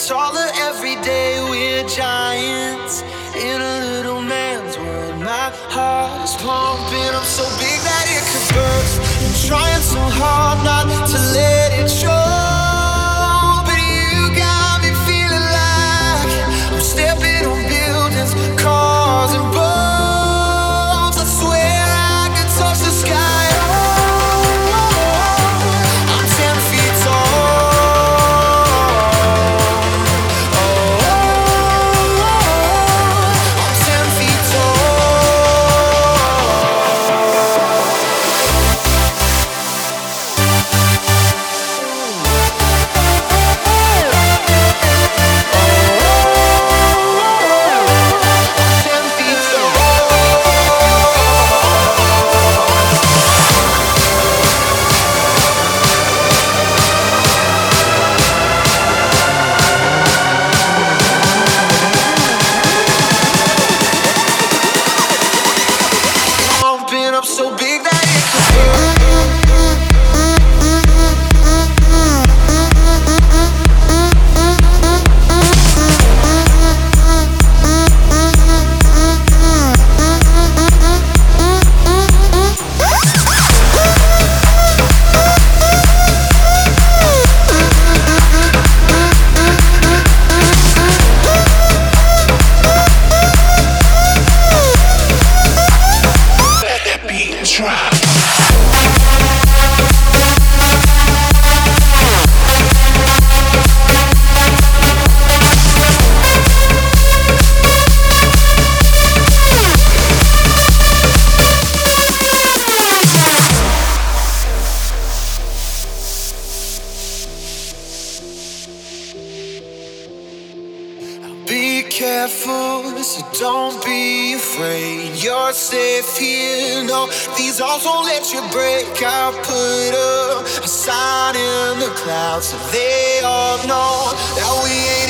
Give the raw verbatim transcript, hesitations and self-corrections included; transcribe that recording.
taller every day. We're giants in a little man's world. My heart is pumping up so big that it could burst. I'm trying so hard not to let it show, but you got me feeling like I'm stepping on buildings, cars and boats. I swear I could touch the sky. Oh, I'm ten feet tall. Up so big that it could be careful, so don't be afraid. You're safe here, no, these walls won't let you break. I'll put up a sign in the clouds so they all know that we ain't